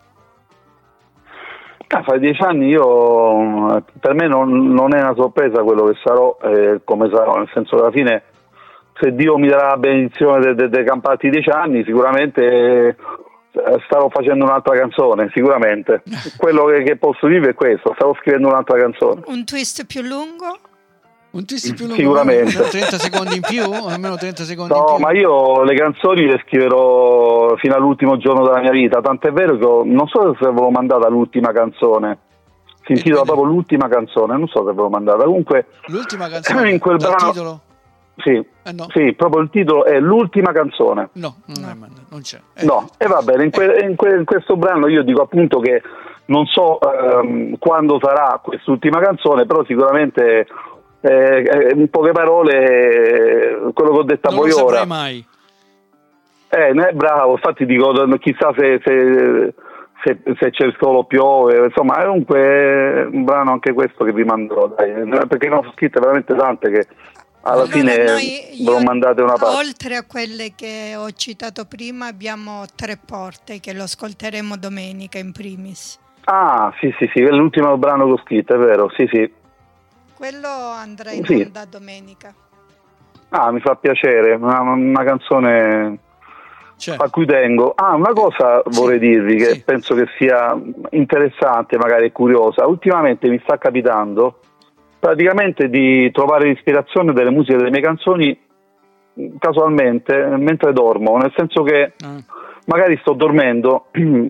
Ah, fra dieci anni io, per me non, non è una sorpresa quello che sarò, eh, come sarò, nel senso che alla fine, se Dio mi darà la benedizione dei de, de campati dieci anni, sicuramente eh, starò facendo un'altra canzone, sicuramente. Quello che, che posso dire è questo, starò scrivendo un'altra canzone. Un twist più lungo? Un twist più lungo, Sicuramente. almeno trenta secondi in più, almeno trenta secondi in No, più. ma io le canzoni le scriverò fino all'ultimo giorno della mia vita, tant'è vero che ho- non so se avevo mandata l'ultima canzone, si intitola quindi- proprio l'ultima canzone, non so se avevo mandata, comunque L'ultima canzone in quel dal brano- titolo? sì, Eh, no. sì, proprio il titolo è l'ultima canzone. No, non, è mandato, non c'è. Eh, No, e va bene, in, que- in que- in questo brano io dico appunto che non so ehm, quando sarà quest'ultima canzone, però sicuramente eh, eh, in poche parole eh, quello che ho detto a non voi lo saprai ora. mai. Eh, no, è bravo, infatti dico, chissà se, se, se, se c'è il solo piove, insomma, è comunque un brano anche questo che vi manderò, dai, perché ne ho scritte veramente tante che alla Allora, fine noi- ve lo io- mandate una parte. Oltre a quelle che ho citato prima, abbiamo Tre Porte che lo ascolteremo domenica in primis. Ah, sì, sì, sì, è l'ultimo brano che ho scritto, è vero, sì, sì. Quello andrà in Sì. onda domenica. Ah, mi fa piacere, una, una canzone C'è. a cui tengo. Ah, una cosa Sì, vorrei dirvi che sì. penso che sia interessante, magari curiosa. Ultimamente mi sta capitando praticamente di trovare l'ispirazione delle musiche delle mie canzoni casualmente mentre dormo, nel senso che Ah. magari sto dormendo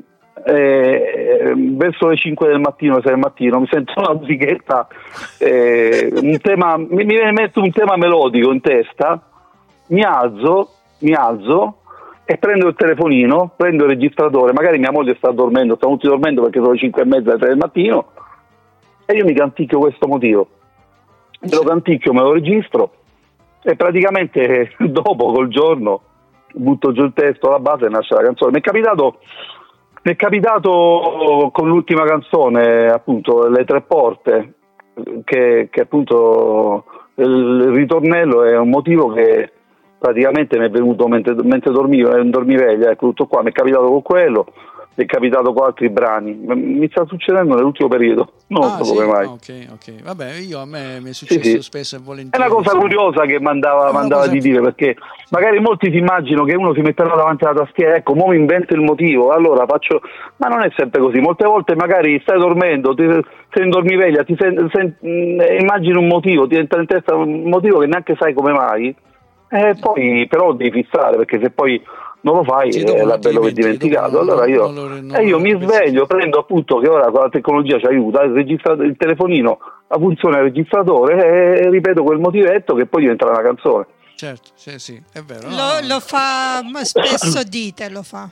e verso le cinque del mattino, sei del mattino, mi sento una musichetta, eh, un tema, mi, mi viene metto un tema melodico in testa, mi alzo, mi alzo e prendo il telefonino, prendo il registratore, magari mia moglie sta dormendo, stanno tutti dormendo perché sono le cinque e mezza, le tre del mattino, e io mi canticchio questo motivo, me lo canticchio, me lo registro e praticamente dopo col giorno butto giù il testo, la base e nasce la canzone. Mi è capitato Mi è capitato con l'ultima canzone, appunto, Le Tre Porte, che, che appunto il ritornello è un motivo che praticamente mi è venuto mentre, mentre dormivo, è un dormiveglia, ecco, tutto qua, mi è capitato con quello, mi è capitato con altri brani, mi sta succedendo nell'ultimo periodo, non Ah, so sì? come mai. Ah, ok, ok. Vabbè, io a me mi è successo Sì, sì. spesso e È volentieri. una cosa insomma. curiosa che mandava, È una mandava cosa- di dire, perché magari molti si immaginano che uno si metterà davanti alla tastiera, ecco, mo mi invento il motivo, allora faccio, ma non è sempre così, molte volte magari stai dormendo, ti, sei in dormiveglia, ti sen- sen- mh, immagini un motivo, ti entra in testa un motivo che neanche sai come mai, e poi però devi fissare, perché se poi non lo fai Sì, dopo è non la ti bello che dimentichi, dimenticato. dopo non- Allora io, non lo- non e io lo mi capisci. sveglio, prendo appunto che ora con la tecnologia ci aiuta, il, registra- il telefonino, la funzione del registratore e ripeto quel motivetto che poi diventa una canzone. Certo, sì, sì, è vero. no, Lo, no. lo fa ma spesso Dite, lo fa.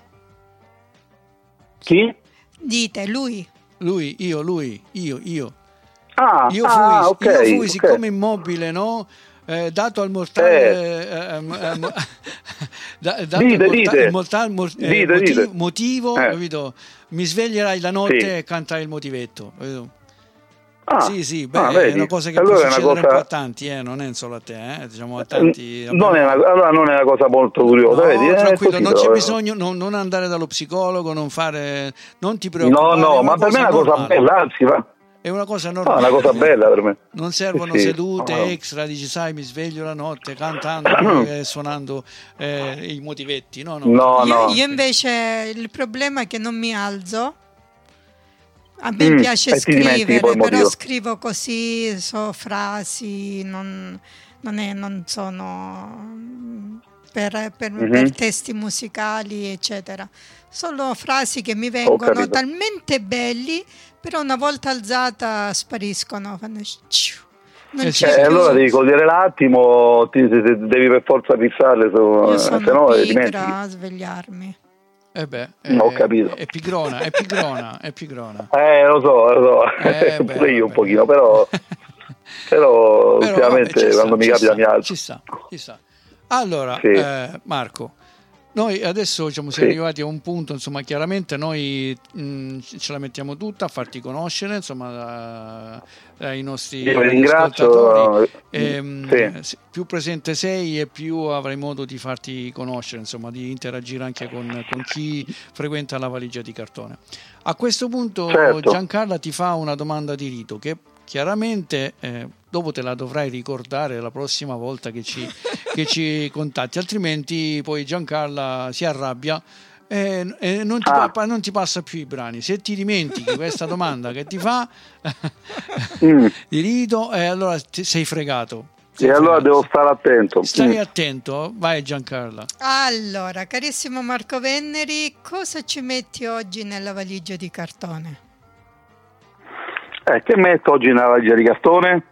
Chi? Dite, lui. Lui, io, lui, io, io. Ah, Io fui, ah, ok, io fui ok. siccome immobile, no? Eh, dato al mortale, eh, ehm, ehm, da, da, dite, molta, dite. il molta, mol, eh, dite, motivo, dite. motivo Eh. capito? Mi sveglierai la notte Sì. e cantai il motivetto, capito? Ah, Sì, sì, beh, ah, è vedi? una cosa che Allora può è una succedere un cosa- po' a tanti, eh, non è solo a te, eh, diciamo a tanti. Non è una, allora non è una cosa molto curiosa, No, vedi? Eh, tranquillo, così non c'è però- bisogno, non, non andare dallo psicologo, non fare, non ti No, preoccupare. no, è una ma per me è una cosa normale. bella, anzi, va. È una cosa No, normale. è una cosa bella per me. Non servono Sì, sì. sedute No. extra, dici sai mi sveglio la notte cantando e suonando eh, i motivetti. No, no. No, io, no. io invece il problema è che non mi alzo. A me Mm, piace e ti dimentichi scrivere, poi il però motivo. scrivo così, so frasi, non, non, è- non sono mm, per, per- Mhm. per testi musicali, eccetera. Sono frasi che mi vengono capito. talmente belli, però una volta alzata spariscono. fanno ciu. Non Eh, c'è Eh, più. allora devi cogliere l'attimo, ti- ti- ti- devi per forza fissarle, Io se sono no le pigra dimentichi. a svegliarmi. Eh beh, No, ho capito. È pigrona, è pigrona, è pigrona. Eh, lo so, lo so, Eh, beh, pure io un vabbè. pochino, però, però, Però, ultimamente vabbè, ci quando sta, mi ci capita sta, mi alzo. Ci sta, ci sta. Allora, Sì. eh, Marco, noi adesso diciamo, siamo Sì. arrivati a un punto, insomma, chiaramente noi mh, ce la mettiamo tutta a farti conoscere, insomma, da- dai nostri Io vi ringrazio. ascoltatori. eh, Ehm, sì. se- più presente sei e più avrai modo di farti conoscere, insomma, di interagire anche con, con chi frequenta la valigia di cartone. A questo punto Certo. Giancarla ti fa una domanda di rito che chiaramente eh, dopo te la dovrai ricordare la prossima volta che ci, che ci contatti, altrimenti poi Giancarla si arrabbia e, e non, ti, Ah. pa- non ti passa più i brani. Se ti dimentichi questa domanda che ti fa Mm. di rito, eh, allora ti- sei fregato. Sei E allora fregato. devo stare attento. Stai Mm. attento, vai Giancarla. Allora, carissimo Marco Venneri, cosa ci metti oggi nella valigia di cartone? Eh, che metto oggi nella valigia di cartone?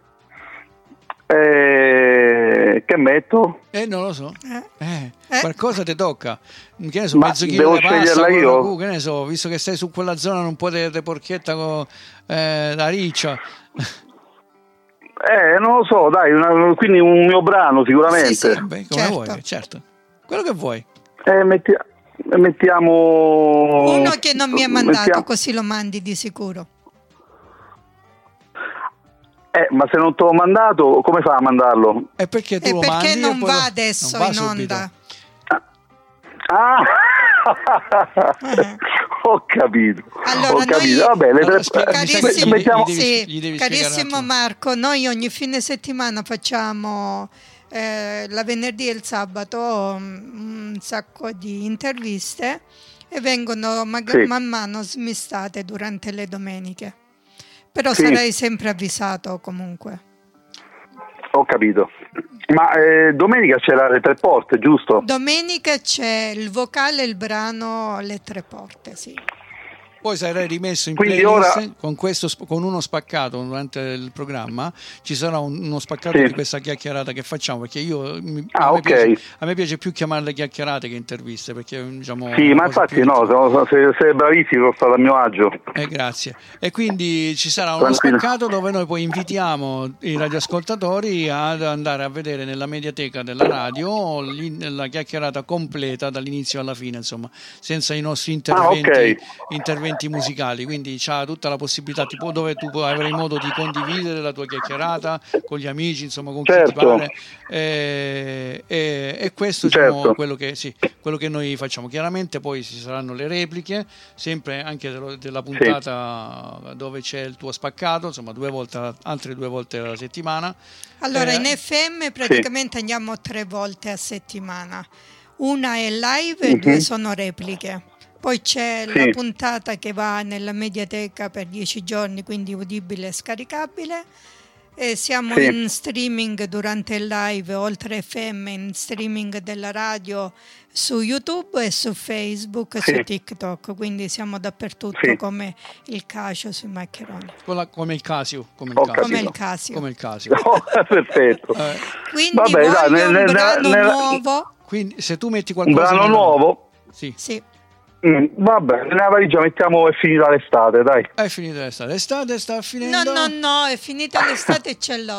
Eh, che metto? Eh, non lo so. Eh? Eh, Eh? qualcosa ti tocca. Che ne so, Ma mezzo chilo devo di pasta, sceglierla con io? ragù, che ne so, visto che stai su quella zona non puoi dare porchetta con eh, la riccia. Eh, non lo so, dai, una- quindi un mio brano sicuramente. Sì, sì. Beh, come Certo. vuoi, certo. Quello che vuoi. Eh, metti- mettiamo... Uno che non mi ha mandato, mettiamo- così lo mandi di sicuro. Eh, ma se non te l'ho mandato, come fa a mandarlo? E perché tu E lo perché mandi e non poi va lo- adesso non va in subito. onda? Ah! Eh. Ho capito. Allora, Ho noi- capito. Vabbè, le Allora, tre... spiega- Carissimo, mettiamo... gli devi- sì, gli devi spiegare un carissimo attimo. Marco, noi ogni fine settimana facciamo eh, la venerdì e il sabato mm, un sacco di interviste e vengono mag- Sì. man mano smistate durante le domeniche. Però Sì. sarai sempre avvisato comunque. Ho capito. Ma eh, domenica c'era le tre porte, giusto? Domenica c'è il vocale e il brano Le Tre Porte, sì. Poi sarai rimesso in Quindi playlist ora- con, questo, sp- con uno spaccato durante il programma. Ci sarà un- uno spaccato Sì. di questa chiacchierata che facciamo, perché io mi- Ah, a, me ok. piace, a me piace più chiamarle chiacchierate che interviste, perché diciamo, Sì, una ma cosa infatti più no, intima. sono, sei, sei bravissimo, sono stato a mio agio. Eh, grazie. E quindi ci sarà uno Tranquillo. spaccato dove noi poi invitiamo i radioascoltatori ad andare a vedere nella mediateca della radio l'in- la chiacchierata completa dall'inizio alla fine, insomma, senza i nostri interventi, Ah, ok. interventi musicali. Quindi c'ha tutta la possibilità, tipo, dove tu puoi- avrai modo di condividere la tua chiacchierata con gli amici, insomma, con chi ti Certo. pare. E, e- e questo diciamo, Certo. quello che, sì, quello che noi facciamo. Chiaramente poi ci saranno le repliche, sempre anche dello- della puntata dove c'è il tuo spaccato, insomma, due volte, altre due volte alla settimana. Allora, Eh, in F M praticamente andiamo tre volte a settimana. Una è live e Mhm. due sono repliche. Poi c'è Sì. la puntata che va nella mediateca per dieci giorni, quindi udibile e scaricabile. E siamo Sì. in streaming durante il live, oltre F M, in streaming della radio su YouTube e su Facebook e Sì. su TikTok. Quindi siamo dappertutto Sì. come il Casio sui maccheroni. con la- come il Casio. Come il Ho Casio. Come il capito. Casio. Come il Casio. Oh, perfetto. Eh, Quindi Vabbè, voglio dai, nel- un nel- brano nel- nuovo. quindi se tu metti Un qualcosa brano nella- nuovo? Sì. Sì. Mm, vabbè, nella valigia mettiamo È finita l'estate, dai. È finita l'estate. L'estate sta No, finendo. no, no, è finita l'estate e ce l'ho.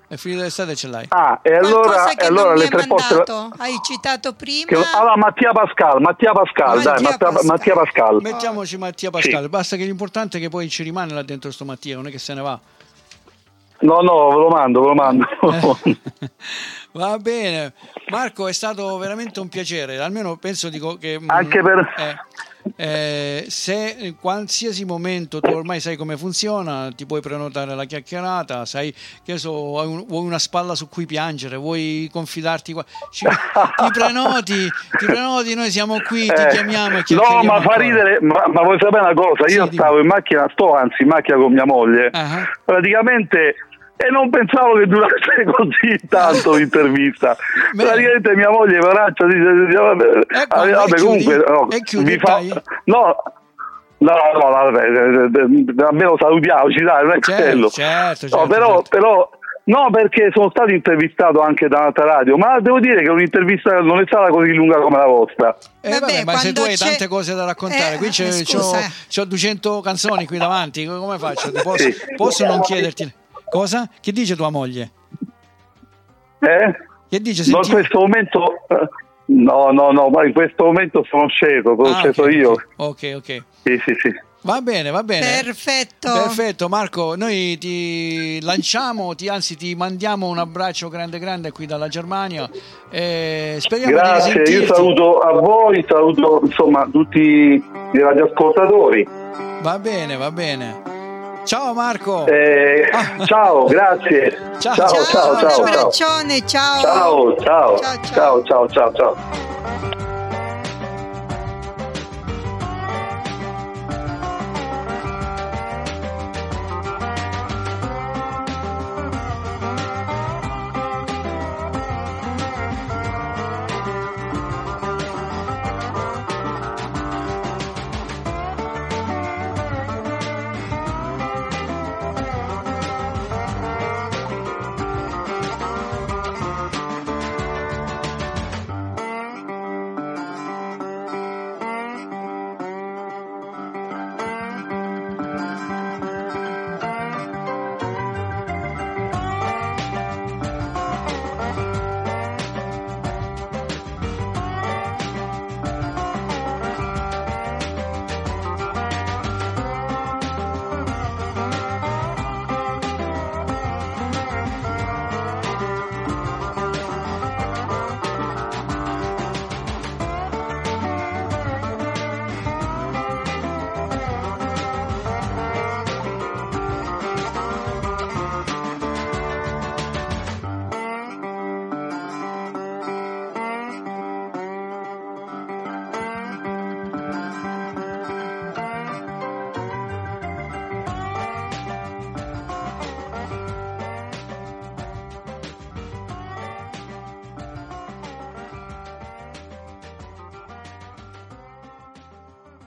è finito l'estate e ce l'hai. Ah, e allora, che e allora non le mi tre hai poste... mandato. Hai citato prima. Che... Allora Mattia Pascal, Mattia Pascal, Mattia dai, Mattia Pascal. Mattia Pascal. Mettiamoci Mattia Pascal, Sì. basta che l'importante è che poi ci rimane là dentro sto Mattia, non è che se ne va. No, no, ve lo mando, ve lo mando. Eh, va bene, Marco, è stato veramente un piacere, almeno penso dico che Anche per... eh, eh, se in qualsiasi momento tu ormai sai come funziona, ti puoi prenotare la chiacchierata, sai che so, hai un- vuoi una spalla su cui piangere, vuoi confidarti qua, ci- ti prenoti, ti prenoti, noi siamo qui, ti Eh, chiamiamo e no, chiacchieriamo ma fa ancora. ridere, ma, ma vuoi sapere una cosa? Io Sì, stavo in macchina, sto anzi in macchina con mia moglie, Ah, praticamente, e non pensavo che durasse così tanto l'intervista. Beh. Praticamente mia moglie Maraccia dice, dice vabbè, E qua, vabbè, e chiudi? comunque no, E chiudi, mi fa, dai. no, no, no, vabbè, eh, almeno salutiamoci, dai, non è Certo, quello. certo, No, certo, però, certo. però no, perché sono stato intervistato anche da un'altra radio, ma devo dire che un'intervista non è stata così lunga come la vostra. Eh, Vabbè, vabbè, ma se tu quando hai c'è- tante cose da raccontare, Eh, qui c'è, eh, c'ho, scusa. c'ho duecento canzoni qui davanti, come faccio? Ti Posso, Sì. posso non chiederti cosa? Che dice tua moglie? Eh? Che dice? No, in Senti... questo momento eh, no, no, no, ma in questo momento sono sceso, sono Ah, sceso ok, io. ok, ok. Sì, sì, sì. Va bene, va bene. Perfetto. Perfetto, Marco, noi ti lanciamo, ti, anzi ti mandiamo un abbraccio grande grande qui dalla Germania e speriamo Grazie, di io risentirti. saluto a voi, saluto insomma tutti i radioascoltatori. Va bene, va bene. Ciao Marco. Eh, Ah. Ciao, grazie. Ciao. Ciao, ciao, Ciao, ciao, un ciao. abbraccione, ciao. Ciao, ciao, Ciao, ciao. ciao, ciao, ciao, ciao.